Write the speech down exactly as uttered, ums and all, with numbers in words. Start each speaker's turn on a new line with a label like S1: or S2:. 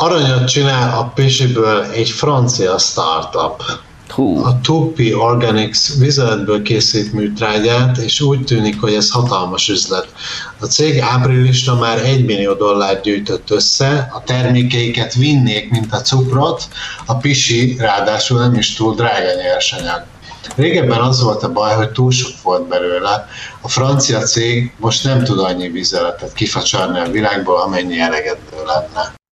S1: aranyat csinál a pisiből egy francia startup. Hú. A Tupi Organics vizeletből készít műtrágyát, és úgy tűnik, hogy ez hatalmas üzlet. A cég áprilisra már egy millió dollárt gyűjtött össze, a termékeiket vinnék, mint a cukrot, a pisi ráadásul nem is túl drága nyersanyag. Régebben az volt a baj, hogy túl sok volt belőle. A francia cég most nem tud annyi vizeletet kifacsarni a világból, amennyi elegendő lenne.